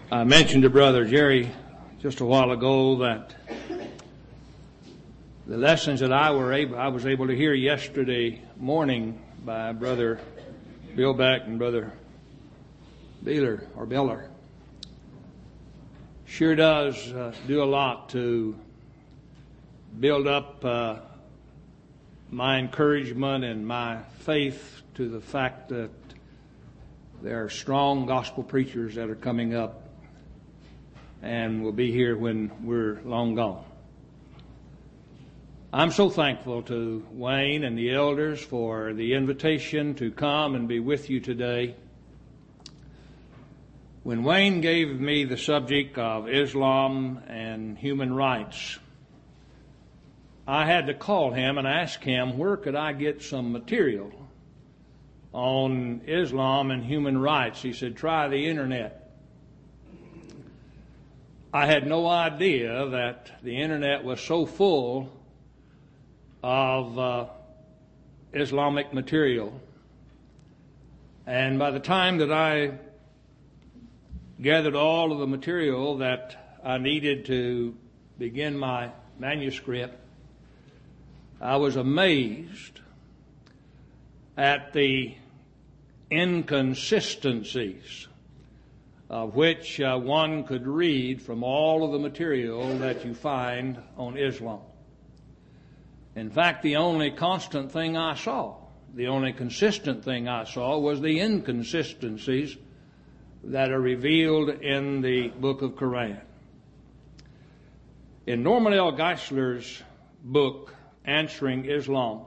I mentioned to Brother Jerry just a while ago that the lessons that I was able to hear yesterday morning by Brother Bill Beck and Brother Beller sure does do a lot to build up my encouragement and my faith to the fact that there are strong gospel preachers that are coming up and will be here when we're long gone. I'm so thankful to Wayne and the elders for the invitation to come and be with you today. When Wayne gave me the subject of Islam and human rights, I had to call him and ask him where could I get some material on Islam and human rights. He said, try the internet. I had no idea that the internet was so full of Islamic material. And by the time that I gathered all of the material that I needed to begin my manuscript, I was amazed at the inconsistencies of which one could read from all of the material that you find on Islam. In fact, the only constant thing I saw, the only consistent thing I saw was the inconsistencies that are revealed in the book of Quran. In Norman L. Geisler's book, Answering Islam,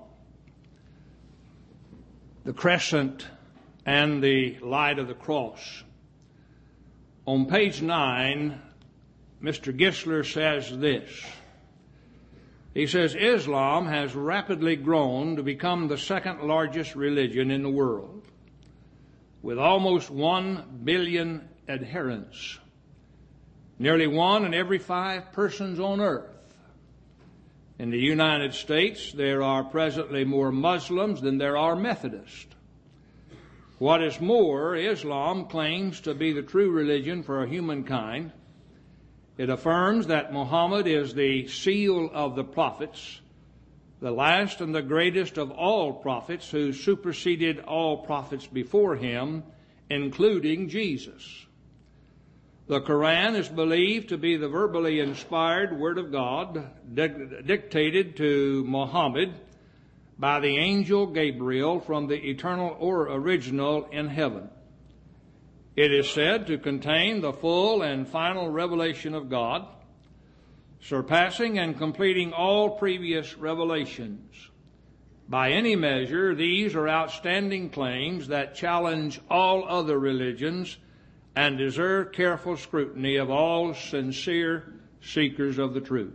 The Crescent and the Light of the Cross, on page 9, Mr. Geisler says this. He says, Islam has rapidly grown to become the second largest religion in the world, with almost 1 billion adherents, nearly 1 in every 5 persons on earth. In the United States, there are presently more Muslims than there are Methodists. What is more, Islam claims to be the true religion for humankind. It affirms that Muhammad is the seal of the prophets, the last and the greatest of all prophets who superseded all prophets before him, including Jesus. The Quran is believed to be the verbally inspired Word of God dictated to Muhammad by the angel Gabriel from the eternal or original in heaven. It is said to contain the full and final revelation of God, surpassing and completing all previous revelations. By any measure, these are outstanding claims that challenge all other religions and deserve careful scrutiny of all sincere seekers of the truth.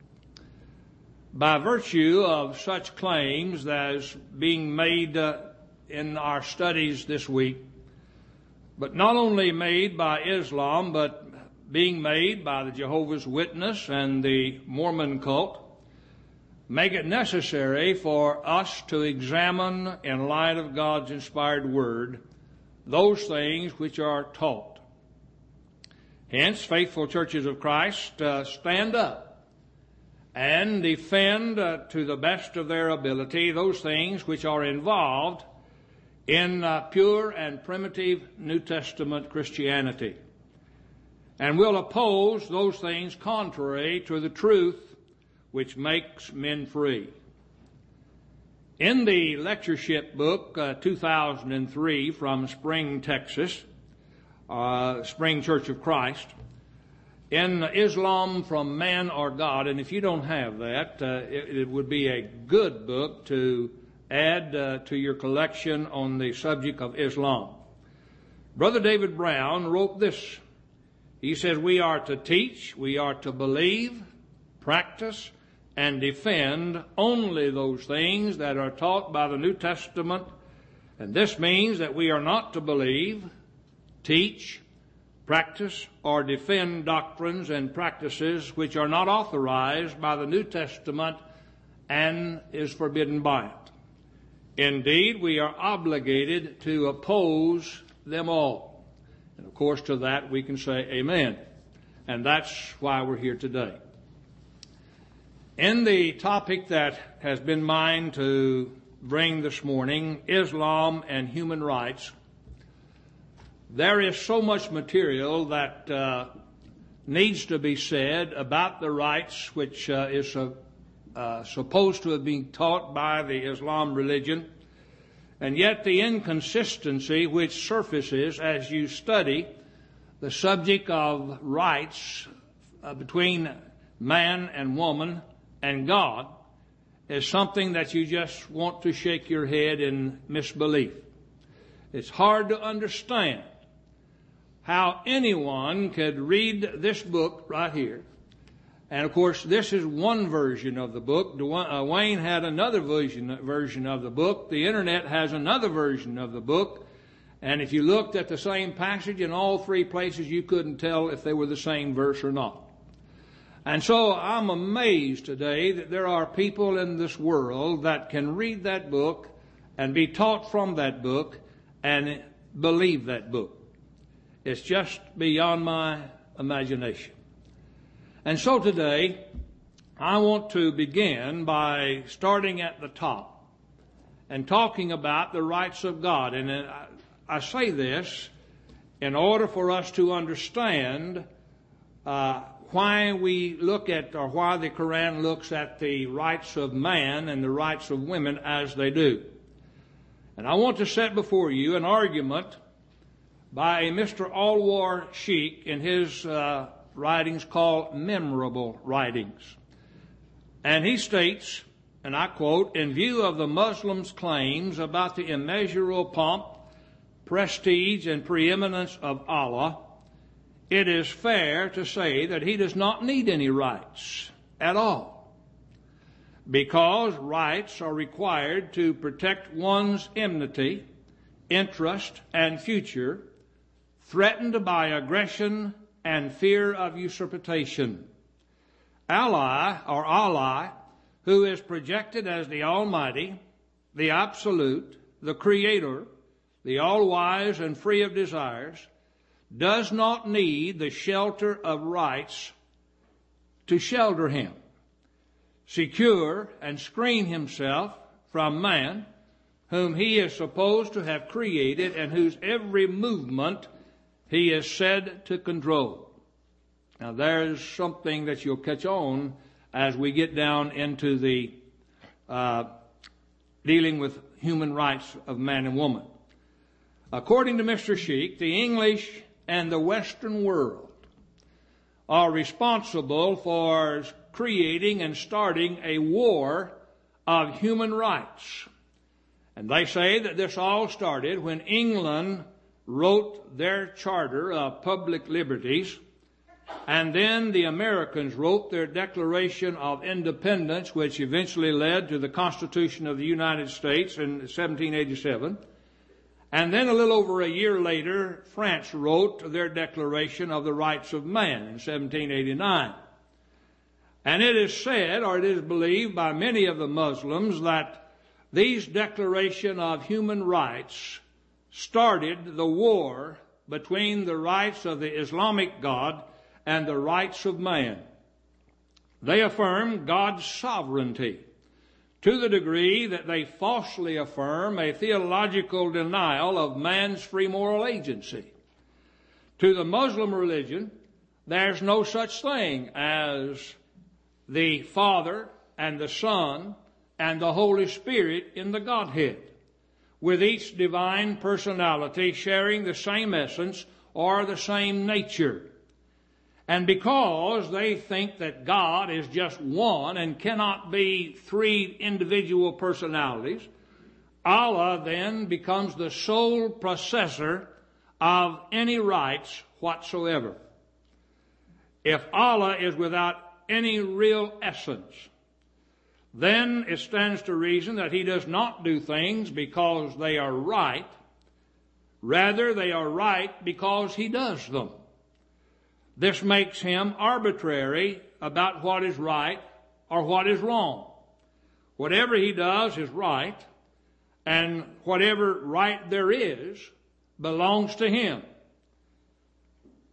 By virtue of such claims as being made in our studies this week, but not only made by Islam, but being made by the Jehovah's Witness and the Mormon cult, make it necessary for us to examine, in light of God's inspired word, those things which are taught. Hence, faithful churches of Christ stand up and defend to the best of their ability those things which are involved in pure and primitive New Testament Christianity, and will oppose those things contrary to the truth which makes men free. In the lectureship book 2003 from Spring, Texas, Spring Church of Christ, in Islam from Man or God, and if you don't have that, it would be a good book to add to your collection on the subject of Islam. Brother David Brown wrote this. He says, we are to teach, we are to believe, practice, and defend only those things that are taught by the New Testament, and this means that we are not to believe, teach, practice, or defend doctrines and practices which are not authorized by the New Testament and is forbidden by it. Indeed, we are obligated to oppose them all. And of course, to that we can say amen. And that's why we're here today. In the topic that has been mine to bring this morning, Islam and human rights, there is so much material that needs to be said about the rights which is supposed to have been taught by the Islam religion, and yet the inconsistency which surfaces as you study the subject of rights between man and woman and God is something that you just want to shake your head in misbelief. It's hard to understand how anyone could read this book right here. And of course, this is one version of the book. Wayne had another version of the book. The internet has another version of the book. And if you looked at the same passage in all three places, you couldn't tell if they were the same verse or not. And so I'm amazed today that there are people in this world that can read that book and be taught from that book and believe that book. It's just beyond my imagination. And so today, I want to begin by starting at the top and talking about the rights of God. And I say this in order for us to understand why we look at, or why the Quran looks at the rights of man and the rights of women as they do. And I want to set before you an argument by a Mr. Alwar Sheikh in his writings called Memorable Writings. And he states, and I quote, "In view of the Muslims' claims about the immeasurable pomp, prestige, and preeminence of Allah, it is fair to say that he does not need any rights at all, because rights are required to protect one's enmity, interest, and future, threatened by aggression and fear of usurpation. Allah, who is projected as the Almighty, the Absolute, the Creator, the All-Wise and free of desires, does not need the shelter of rights to shelter him, secure and screen himself from man, whom he is supposed to have created and whose every movement he is said to control." Now there's something that you'll catch on as we get down into the dealing with human rights of man and woman. According to Mr. Sheikh, the English and the Western world are responsible for creating and starting a war of human rights. And they say that this all started when England wrote their Charter of Public Liberties, and then the Americans wrote their Declaration of Independence, which eventually led to the Constitution of the United States in 1787. And then a little over a year later, France wrote their Declaration of the Rights of Man in 1789. And it is said, or it is believed by many of the Muslims, that these Declaration of Human Rights started the war between the rights of the Islamic God and the rights of man. They affirm God's sovereignty to the degree that they falsely affirm a theological denial of man's free moral agency. To the Muslim religion, there's no such thing as the Father and the Son and the Holy Spirit in the Godhead, with each divine personality sharing the same essence or the same nature. And because they think that God is just one and cannot be three individual personalities, Allah then becomes the sole possessor of any rights whatsoever. If Allah is without any real essence, then it stands to reason that he does not do things because they are right. Rather, they are right because he does them. This makes him arbitrary about what is right or what is wrong. Whatever he does is right, and whatever right there is belongs to him.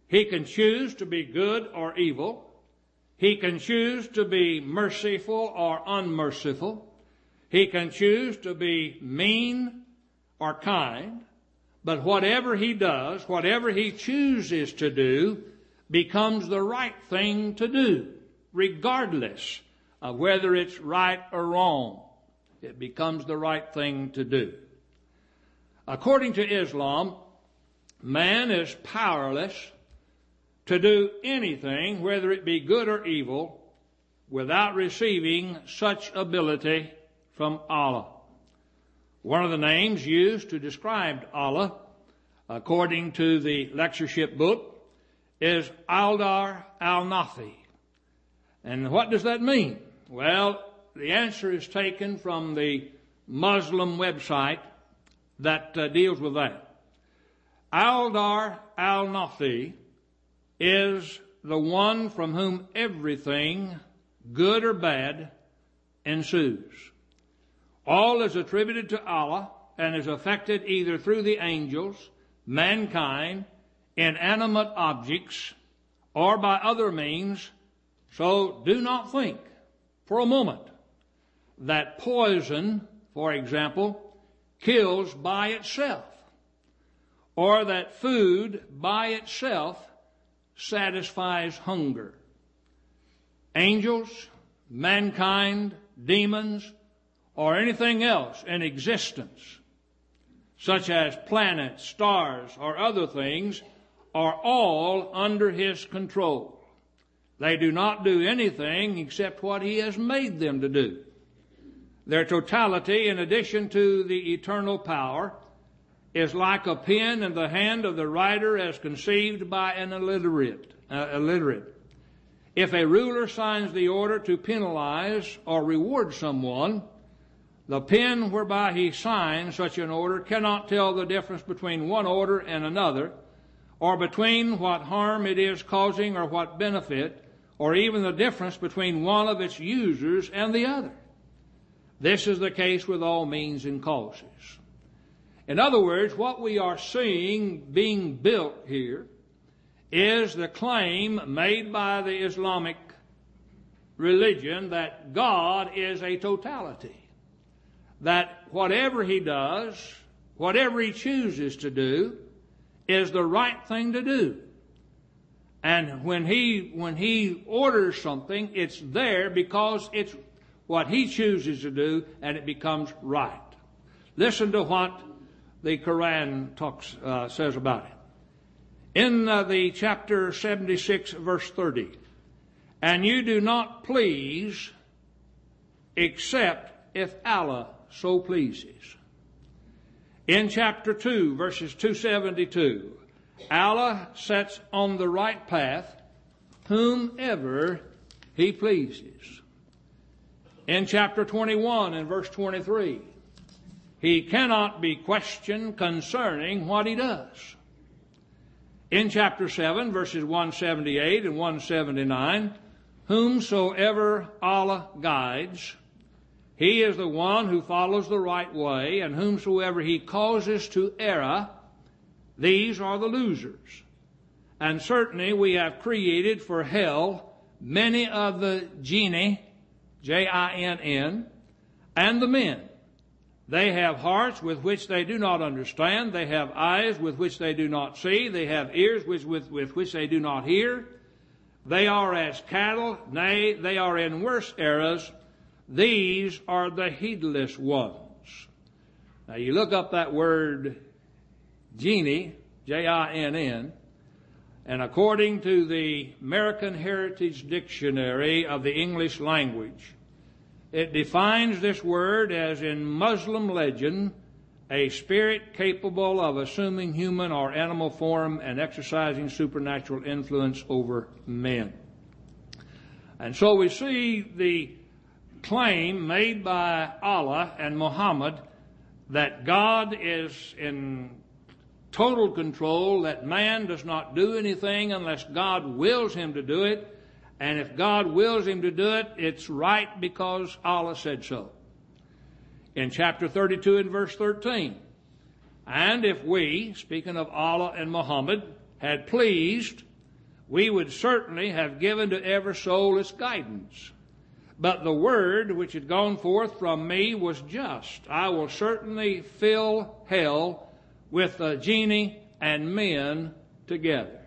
He can choose to be good or evil. He can choose to be merciful or unmerciful. He can choose to be mean or kind. But whatever he does, whatever he chooses to do, becomes the right thing to do, regardless of whether it's right or wrong. It becomes the right thing to do. According to Islam, man is powerless to do anything, whether it be good or evil, without receiving such ability from Allah. One of the names used to describe Allah, according to the lectureship book, is Aldar al-Nafi. And what does that mean? Well, the answer is taken from the Muslim website that deals with that. Aldar al-Nafi is the one from whom everything, good or bad, ensues. All is attributed to Allah and is affected either through the angels, mankind, inanimate objects, or by other means. So do not think for a moment that poison, for example, kills by itself, or that food by itself satisfies hunger. Angels, mankind, demons, or anything else in existence, such as planets, stars, or other things, are all under His control. They do not do anything except what He has made them to do. Their totality, in addition to the eternal power, is like a pen in the hand of the writer as conceived by an illiterate. If a ruler signs the order to penalize or reward someone, the pen whereby he signs such an order cannot tell the difference between one order and another, or between what harm it is causing or what benefit, or even the difference between one of its users and the other. This is the case with all means and causes. In other words, what we are seeing being built here is the claim made by the Islamic religion that God is a totality. That whatever He does, whatever He chooses to do, is the right thing to do. And when He orders something, it's there because it's what He chooses to do, and it becomes right. Listen to what the Quran says about it. In the chapter 76, verse 30, and you do not please except if Allah so pleases. In chapter 2, verses 272, Allah sets on the right path whomever He pleases. In chapter 21 and verse 23, He cannot be questioned concerning what He does. In chapter 7, verses 178 and 179, whomsoever Allah guides, He is the one who follows the right way, and whomsoever He causes to err, these are the losers. And certainly we have created for hell many of the jinni, Jinn, and the men. They have hearts with which they do not understand. They have eyes with which they do not see. They have ears with which they do not hear. They are as cattle, nay, they are in worse errors. These are the heedless ones. Now you look up that word jinni, Jinn, and according to the American Heritage Dictionary of the English language, it defines this word as, in Muslim legend, a spirit capable of assuming human or animal form and exercising supernatural influence over men. And so we see the claim made by Allah and Muhammad that God is in total control, that man does not do anything unless God wills him to do it, and if God wills him to do it, it's right because Allah said so. In chapter 32 and verse 13, and if we, speaking of Allah and Muhammad, had pleased we would certainly have given to every soul its guidance. But the word which had gone forth from me was just. I will certainly fill hell with the genii and men together.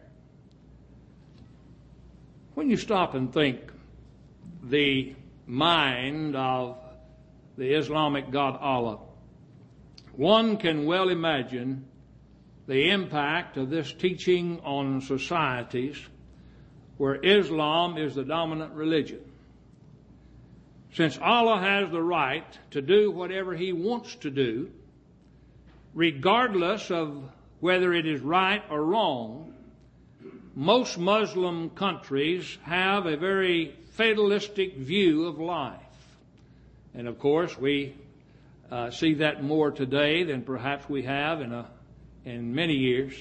When you stop and think the mind of the Islamic God Allah, one can well imagine the impact of this teaching on societies where Islam is the dominant religion. Since Allah has the right to do whatever He wants to do, regardless of whether it is right or wrong, most Muslim countries have a very fatalistic view of life. And of course, we see that more today than perhaps we have in many years.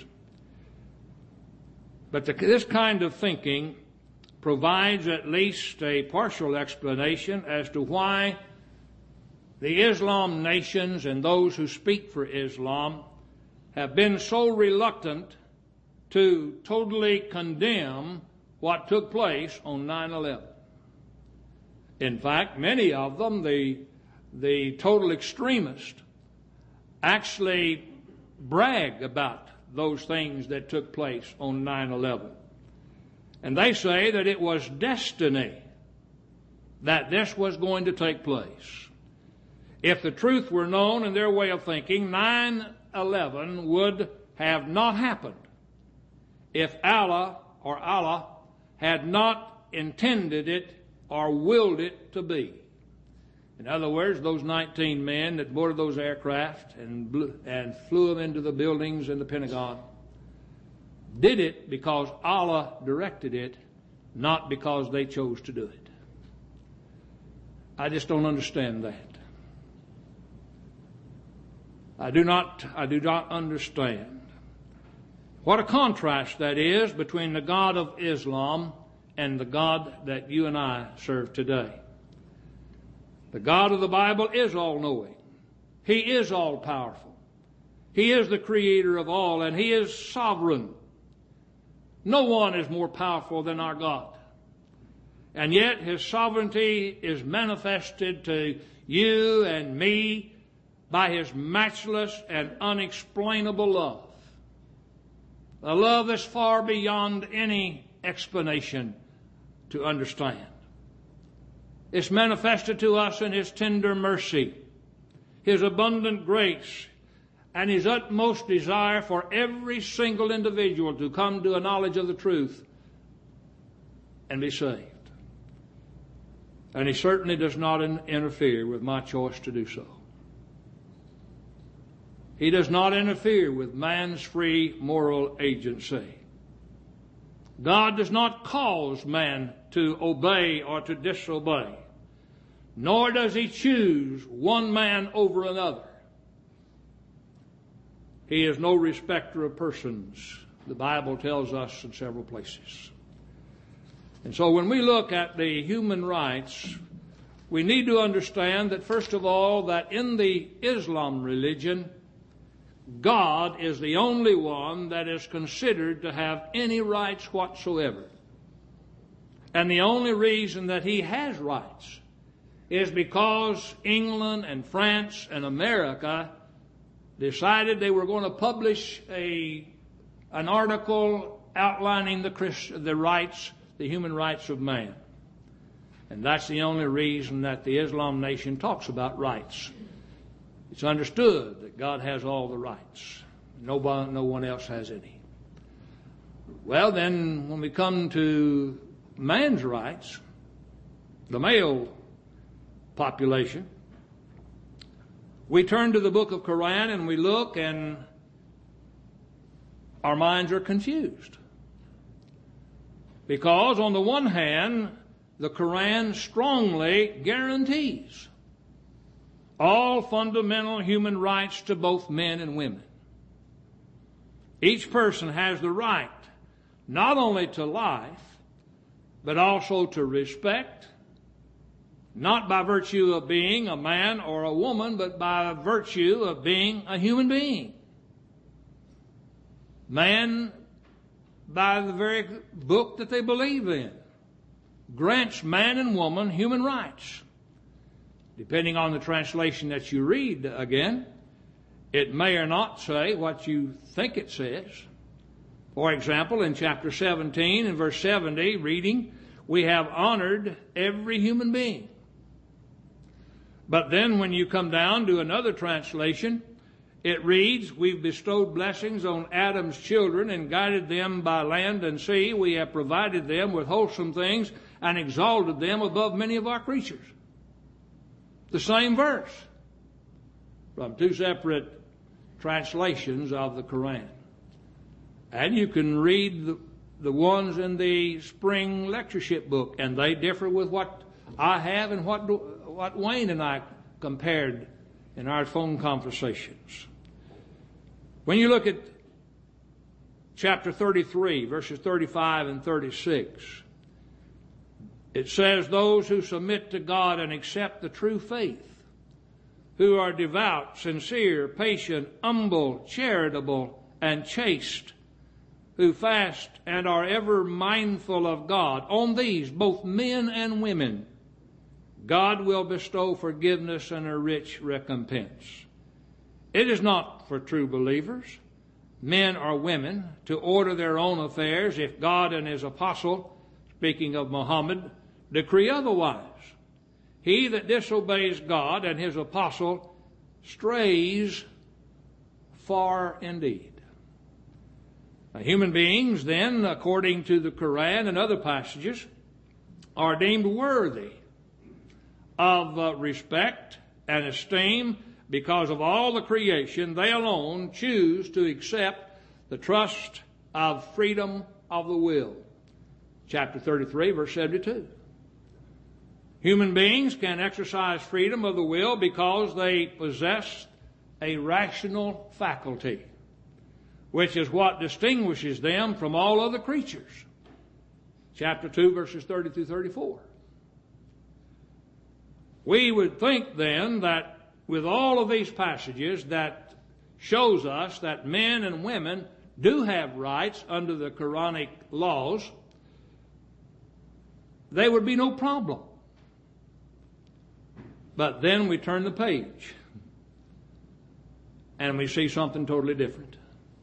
But this kind of thinking provides at least a partial explanation as to why the Islam nations and those who speak for Islam have been so reluctant to totally condemn what took place on 9/11. In fact, many of them, the total extremists, actually brag about those things that took place on 9/11. And they say that it was destiny that this was going to take place. If the truth were known in their way of thinking, 9/11 would have not happened if Allah had not intended it or willed it to be. In other words, those 19 men that boarded those aircraft and flew them into the buildings in the Pentagon did it because Allah directed it, not because they chose to do it. I just don't understand that. I do not understand. What a contrast that is between the God of Islam and the God that you and I serve today. The God of the Bible is all-knowing. He is all-powerful. He is the creator of all, and He is sovereign. No one is more powerful than our God. And yet His sovereignty is manifested to you and me by His matchless and unexplainable love. A love that's far beyond any explanation to understand. It's manifested to us in His tender mercy, His abundant grace, and His utmost desire for every single individual to come to a knowledge of the truth and be saved. And He certainly does not interfere with my choice to do so. He does not interfere with man's free moral agency. God does not cause man to obey or to disobey, nor does He choose one man over another. He is no respecter of persons, the Bible tells us in several places. And so when we look at the human rights, we need to understand that, first of all, that in the Islam religion, God is the only one that is considered to have any rights whatsoever. And the only reason that He has rights is because England and France and America decided they were going to publish an article outlining the rights, the human rights of man. And that's the only reason that the Islam nation talks about rights. It's understood that God has all the rights. No one else has any. Well, then, when we come to man's rights, the male population, we turn to the book of Quran and we look, and our minds are confused. Because on the one hand, the Quran strongly guarantees all fundamental human rights to both men and women. Each person has the right not only to life, but also to respect, not by virtue of being a man or a woman, but by virtue of being a human being. Man by the very book that they believe in. Grants man and woman human rights. Depending on the translation that you read, again, it may or not say what you think it says. For example, in chapter 17 and verse 70, reading, we have honored every human being. But then when you come down to another translation, it reads, we've bestowed blessings on Adam's children and guided them by land and sea. We have provided them with wholesome things and exalted them above many of our creatures. The same verse from two separate translations of the Quran. And you can read the ones in the spring lectureship book, and they differ with what I have and what Wayne and I compared in our phone conversations. When you look at chapter 33, verses 35 and 36, it says, those who submit to God and accept the true faith, who are devout, sincere, patient, humble, charitable, and chaste, who fast and are ever mindful of God, on these, both men and women, God will bestow forgiveness and a rich recompense. It is not for true believers, men or women, to order their own affairs if God and His apostle, speaking of Muhammad, decree otherwise. He that disobeys God and His apostle strays far indeed. Now, human beings, then, according to the Quran and other passages, are deemed worthy of respect and esteem because of all the creation. They alone choose to accept the trust of freedom of the will. Chapter 33, verse 72. Human beings can exercise freedom of the will because they possess a rational faculty, which is what distinguishes them from all other creatures. Chapter 2, verses 30 through 34. We would think then that with all of these passages that shows us that men and women do have rights under the Quranic laws, there would be no problem. But then we turn the page and we see something totally different.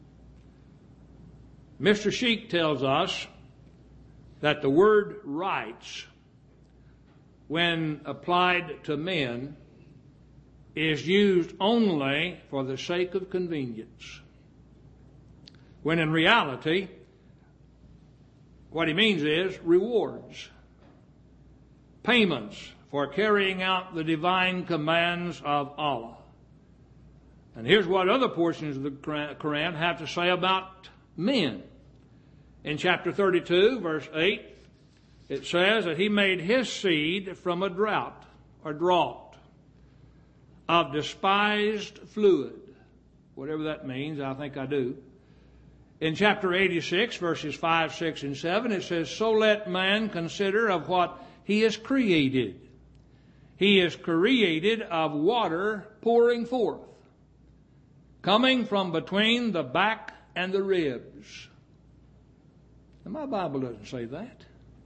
Mr. Sheik tells us that the word rights, when applied to men, is used only for the sake of convenience, when in reality, what he means is rewards, payments for carrying out the divine commands of Allah. And here's what other portions of the Quran have to say about men. In chapter 32, verse 8, it says that He made His seed from a drought or draught of despised fluid. Whatever that means, I think I do. In chapter 86, verses 5, 6, and 7, it says, so let man consider of what he is created. He is created of water pouring forth, coming from between the back and the ribs. Now, my Bible doesn't say that.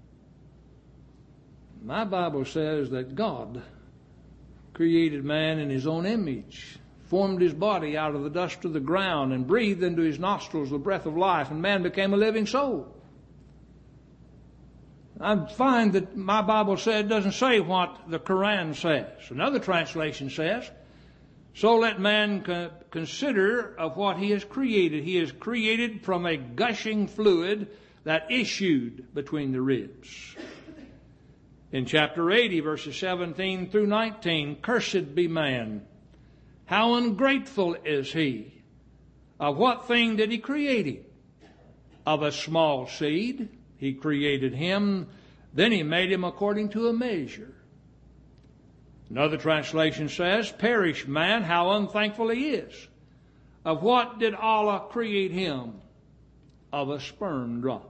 My Bible says that God created man in His own image, formed his body out of the dust of the ground, and breathed into his nostrils the breath of life, and man became a living soul. I find that my Bible doesn't say what the Quran says. Another translation says, so let man consider of what he is created. He is created from a gushing fluid that issued between the ribs. In chapter 80, verses 17 through 19, cursed be man. How ungrateful is he. Of what thing did He create him? Of a small seed. He created him, then He made him according to a measure. Another translation says, perish man, how unthankful he is. Of what did Allah create him? Of a sperm drop.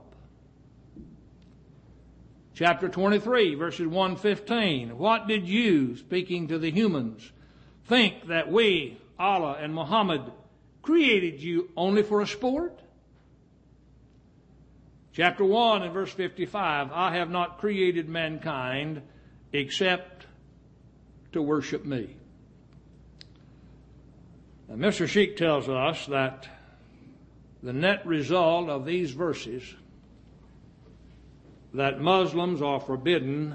Chapter 23, verses 1-15. What did you, speaking to the humans, think that we, Allah and Muhammad, created you only for a sport? Chapter 1 and verse 55, I have not created mankind except to worship me. Now, Mr. Sheik tells us that the net result of these verses, that Muslims are forbidden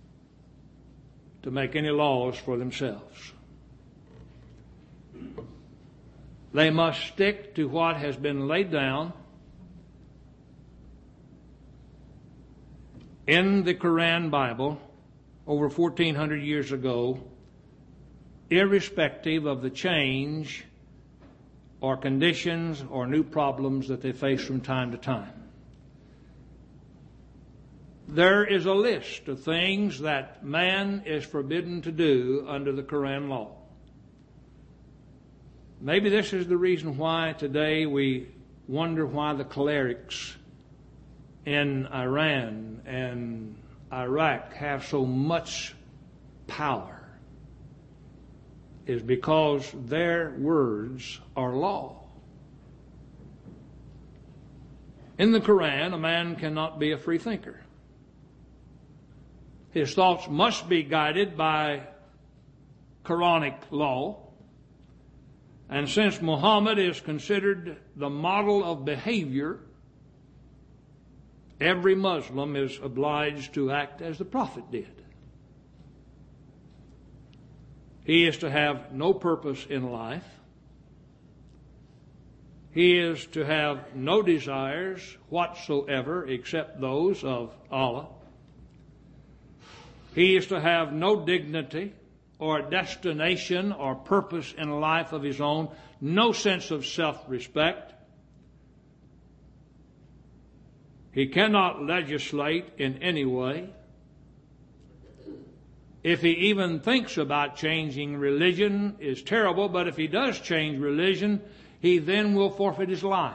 to make any laws for themselves. They must stick to what has been laid down in the Quran Bible over 1,400 years ago, irrespective of the change or conditions or new problems that they face from time to time. There is a list of things that man is forbidden to do under the Quran law. Maybe this is the reason why today we wonder why the clerics in Iran and Iraq have so much power, is because their words are law. In the Quran, a man cannot be a free thinker. His thoughts must be guided by Quranic law. And since Muhammad is considered the model of behavior, every Muslim is obliged to act as the Prophet did. He is to have no purpose in life. He is to have no desires whatsoever except those of Allah. He is to have no dignity or destination or purpose in a life of his own, no sense of self-respect. He cannot legislate in any way. If he even thinks about changing religion, is terrible, but if he does change religion, he then will forfeit his life.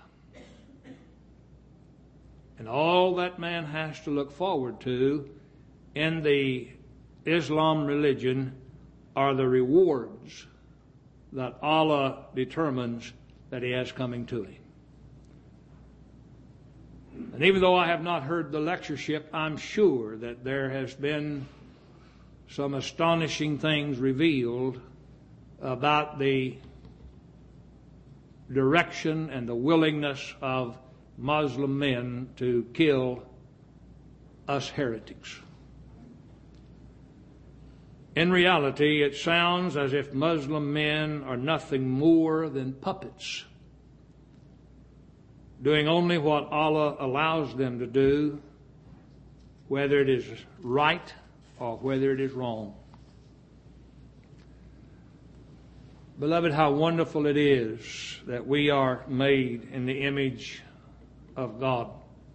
And all that man has to look forward to in the Islam religion are the rewards that Allah determines that he has coming to him. And even though I have not heard the lectureship, I'm sure that there has been some astonishing things revealed about the direction and the willingness of Muslim men to kill us heretics. In reality, it sounds as if Muslim men are nothing more than puppets, doing only what Allah allows them to do, whether it is right or whether it is wrong. Beloved, how wonderful it is that we are made in the image of God.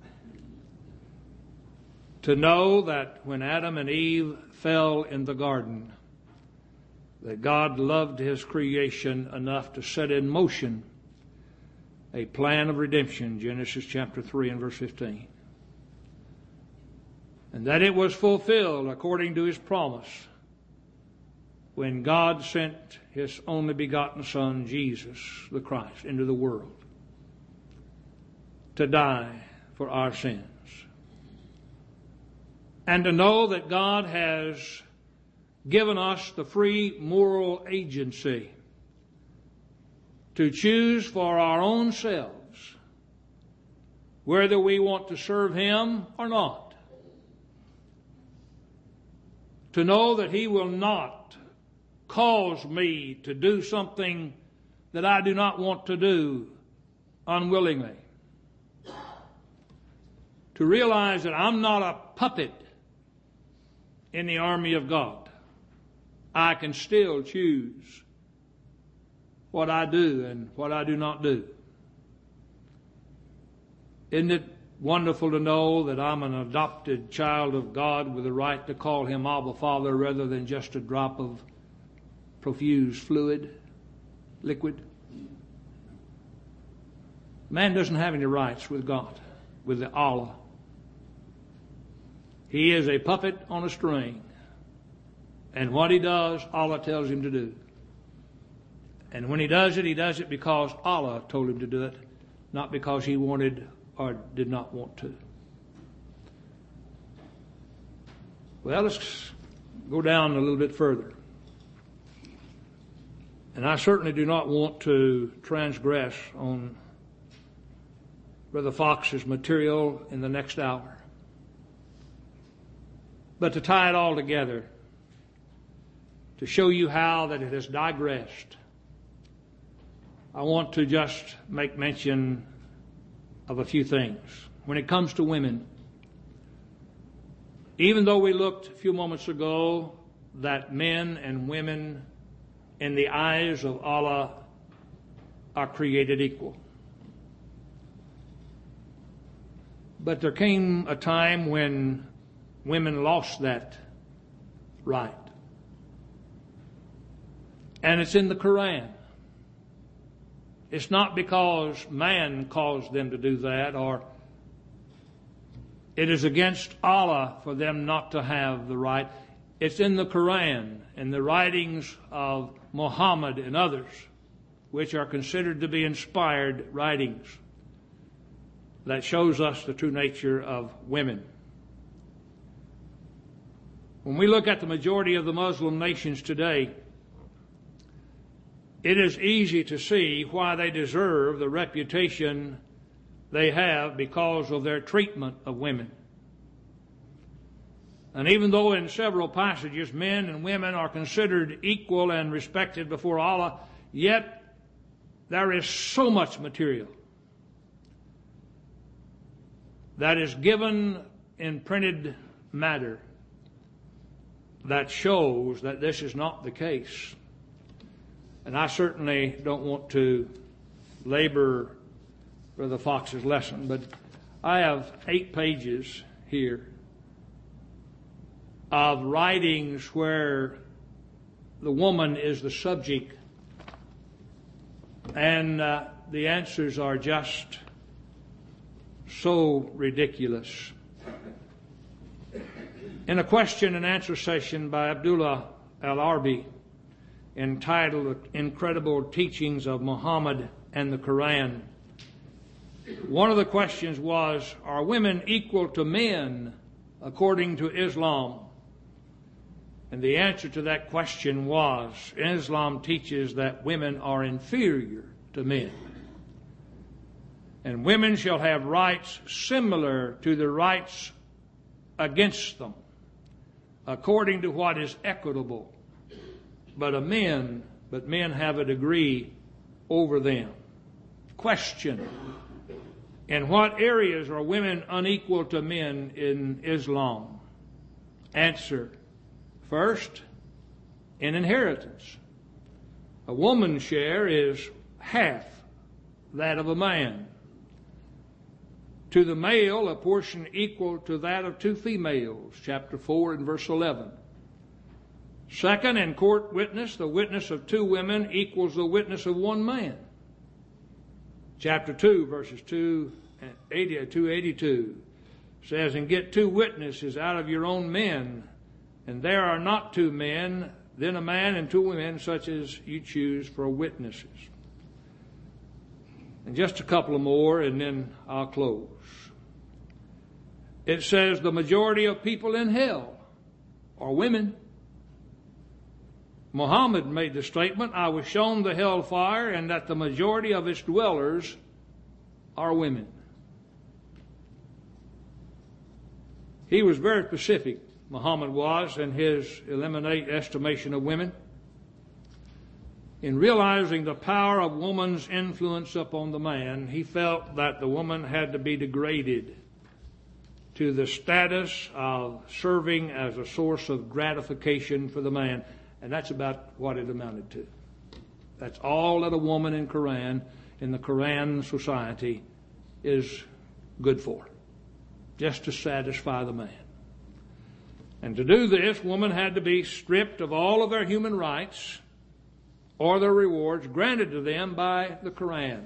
To know that when Adam and Eve fell in the garden, that God loved his creation enough to set in motion a plan of redemption, Genesis chapter 3 and verse 15. And that it was fulfilled according to his promise when God sent his only begotten Son, Jesus the Christ, into the world to die for our sins. And to know that God has given us the free moral agency to choose for our own selves whether we want to serve him or not. To know that he will not cause me to do something that I do not want to do unwillingly. To realize that I'm not a puppet in the army of God. I can still choose what I do and what I do not do. Isn't it wonderful to know that I'm an adopted child of God with the right to call him Abba Father rather than just a drop of profuse liquid? Man doesn't have any rights with God, with the Allah. He is a puppet on a string. And what he does, Allah tells him to do. And when he does it because Allah told him to do it, not because he wanted or did not want to. Well, let's go down a little bit further. And I certainly do not want to transgress on Brother Fox's material in the next hour. But to tie it all together, to show you how that it has digressed, I want to just make mention of a few things. When it comes to women, even though we looked a few moments ago that men and women in the eyes of Allah are created equal, but there came a time when women lost that right. And it's in the Quran. It's not because man caused them to do that, or it is against Allah for them not to have the right. It's in the Quran and the writings of Muhammad and others, which are considered to be inspired writings, that shows us the true nature of women. When we look at the majority of the Muslim nations today, it is easy to see why they deserve the reputation they have because of their treatment of women. And even though in several passages men and women are considered equal and respected before Allah, yet there is so much material that is given in printed matter that shows that this is not the case. And I certainly don't want to labor Brother Fox's lesson, but I have 8 pages here of writings where the woman is the subject, and the answers are just so ridiculous. In a question and answer session by Abdullah al-Arbi entitled Incredible Teachings of Muhammad and the Quran, one of the questions was, are women equal to men according to Islam? And the answer to that question was, Islam teaches that women are inferior to men. And women shall have rights similar to the rights against them, according to what is equitable. But men have a degree over them. Question: in what areas are women unequal to men in Islam? Answer: first, in inheritance. A woman's share is half that of a man. To the male, a portion equal to that of 2 females, chapter 4 and verse 11. Second, in court witness, the witness of 2 women equals the witness of 1 man. Chapter 2, verses 282 says, and get 2 witnesses out of your own men, and there are not 2 men, then a man and 2 women, such as you choose for witnesses. And just a couple of more, and then I'll close. It says the majority of people in hell are women. Muhammad made the statement, I was shown the hellfire, and that the majority of its dwellers are women. He was very specific, Muhammad was, in his estimation of women. In realizing the power of woman's influence upon the man, he felt that the woman had to be degraded to the status of serving as a source of gratification for the man. And that's about what it amounted to. That's all that a woman in the Quran society is good for. Just to satisfy the man. And to do this, women had to be stripped of all of their human rights or their rewards granted to them by the Quran.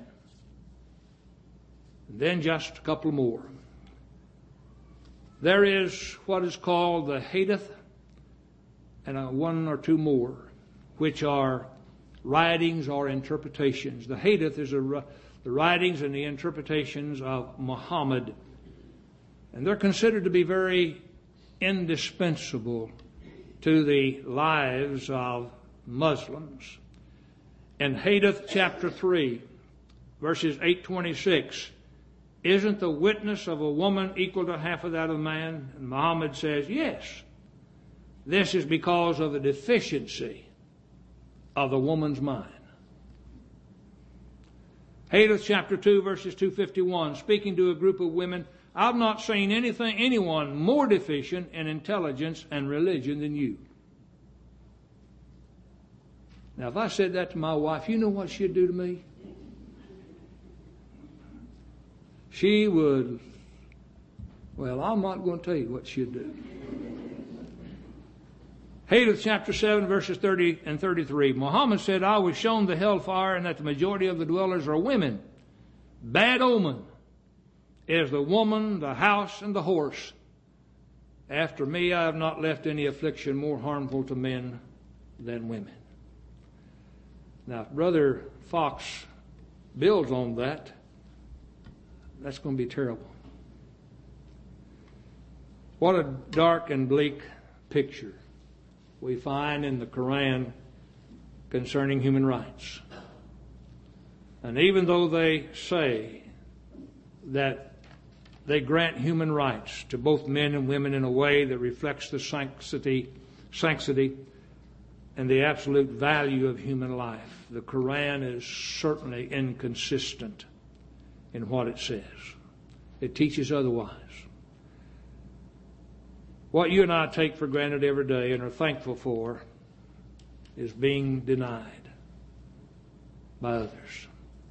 And then just a couple more. There is what is called the hadith, and 1 or 2 more, which are writings or interpretations. The hadith is the writings and the interpretations of Muhammad. And they're considered to be very indispensable to the lives of Muslims. In Hadith chapter 3, verses 8-26, isn't the witness of a woman equal to half of that of a man? And Muhammad says, yes. This is because of the deficiency of the woman's mind. Hadith chapter 2, verses 251, speaking to a group of women, I've not seen anyone more deficient in intelligence and religion than you. Now, if I said that to my wife, you know what she'd do to me? She would, well, I'm not going to tell you what she'd do. Hadith chapter 7, verses 30 and 33. Muhammad said, I was shown the hellfire and that the majority of the dwellers are women. Bad omen is the woman, the house, and the horse. After me, I have not left any affliction more harmful to men than women. Now, if Brother Fox builds on that, that's going to be terrible. What a dark and bleak picture we find in the Quran concerning human rights. And even though they say that they grant human rights to both men and women in a way that reflects the sanctity and the absolute value of human life, the Quran is certainly inconsistent in what it says. It teaches otherwise. What you and I take for granted every day and are thankful for is being denied by others.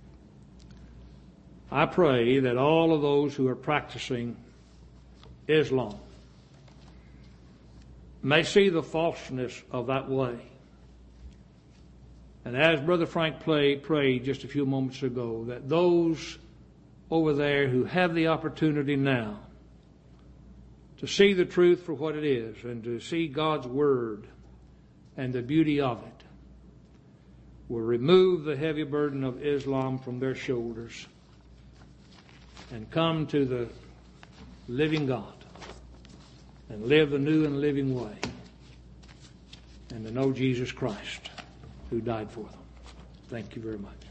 I pray that all of those who are practicing Islam may see the falseness of that way. And as Brother Frank prayed just a few moments ago, that those over there who have the opportunity now to see the truth for what it is and to see God's Word and the beauty of it will remove the heavy burden of Islam from their shoulders and come to the living God and live the new and living way and to know Jesus Christ who died for them. Thank you very much.